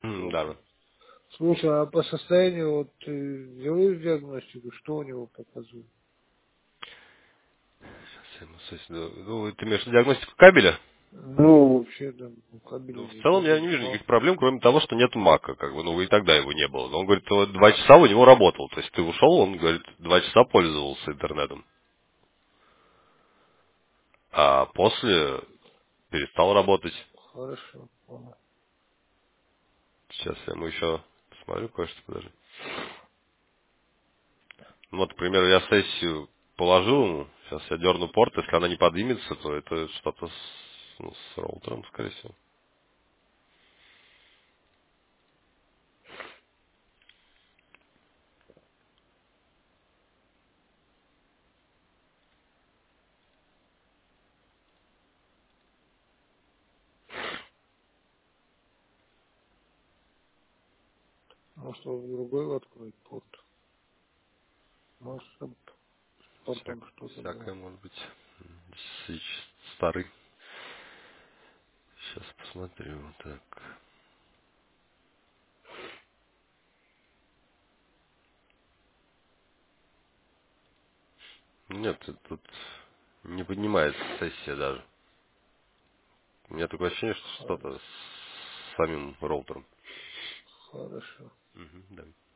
Да, Плохо. да. Слушай, а по состоянию вот ты делаешь диагностику, что у него показывает? Сейчас я ему ну, ты имеешь в виду диагностику кабеля? Ну, вообще, да, ну, кабель Ну, в не целом я кабель, не вижу мало. никаких проблем, кроме того, что нет мака, как бы, ну, и тогда его не было. Но он говорит, вот 2 часа у него работал. То есть ты ушел, он говорит, 2 часа пользовался интернетом. А после перестал работать. Хорошо, понял. Сейчас я ему еще посмотрю кое-что, подожди. Ну, вот, к примеру, я сессию положил ему, сейчас я дерну порт, если она не поднимется, то это что-то с роутером, скорее всего. Может, он другой откроет порт. Может, там с портом что-то было. Всякое может быть. Switch старый. Сейчас посмотрю. Так. Нет, тут не поднимается сессия даже. У меня такое ощущение, что Хорошо. что-то с самим роутером. Хорошо. Мгм, да.